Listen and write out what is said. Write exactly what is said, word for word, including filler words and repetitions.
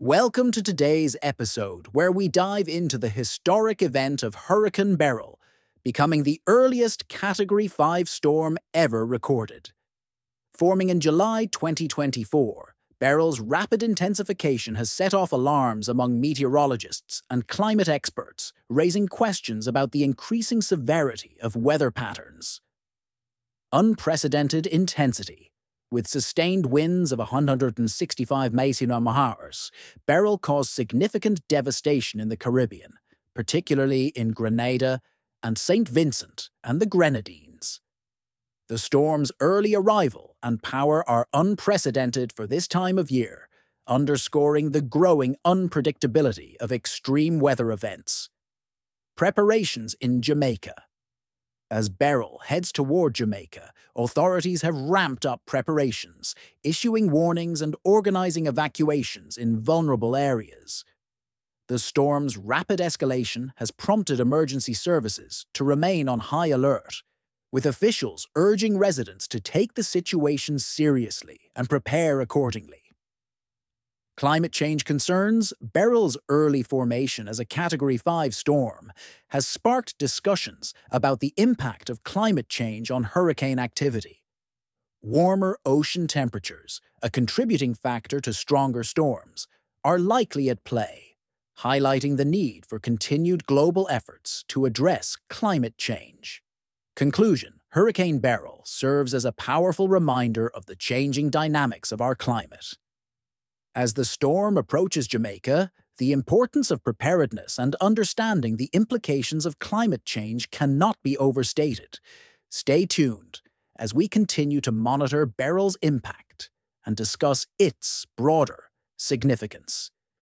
Welcome to today's episode, where we dive into the historic event of Hurricane Beryl, becoming the earliest Category five storm ever recorded. Forming in July twenty twenty-four, Beryl's rapid intensification has set off alarms among meteorologists and climate experts, raising questions about the increasing severity of weather patterns. Unprecedented intensity. With sustained winds of one hundred sixty-five miles per hour, Beryl caused significant devastation in the Caribbean, particularly in Grenada and Saint Vincent and the Grenadines. The storm's early arrival and power are unprecedented for this time of year, underscoring the growing unpredictability of extreme weather events. Preparations in Jamaica. As Beryl heads toward Jamaica, authorities have ramped up preparations, issuing warnings and organizing evacuations in vulnerable areas. The storm's rapid escalation has prompted emergency services to remain on high alert, with officials urging residents to take the situation seriously and prepare accordingly. Climate change concerns. Beryl's early formation as a Category five storm has sparked discussions about the impact of climate change on hurricane activity. Warmer ocean temperatures, a contributing factor to stronger storms, are likely at play, highlighting the need for continued global efforts to address climate change. Conclusion: Hurricane Beryl serves as a powerful reminder of the changing dynamics of our climate. As the storm approaches Jamaica, the importance of preparedness and understanding the implications of climate change cannot be overstated. Stay tuned as we continue to monitor Beryl's impact and discuss its broader significance.